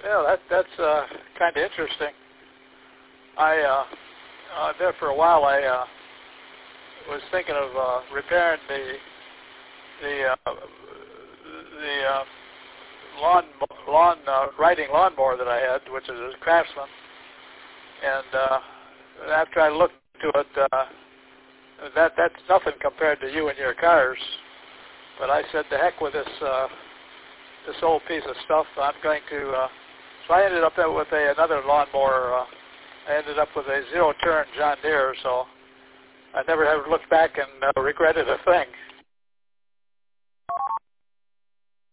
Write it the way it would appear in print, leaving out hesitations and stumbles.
Yeah, that's kind of interesting. There for a while I was thinking of repairing the riding lawnmower that I had, which is a Craftsman. And after I looked into it, that's nothing compared to you and your cars. But I said, to heck with this old piece of stuff. I'm going to. So I ended up with another lawnmower. I ended up with a zero-turn John Deere. So I never have looked back and regretted a thing.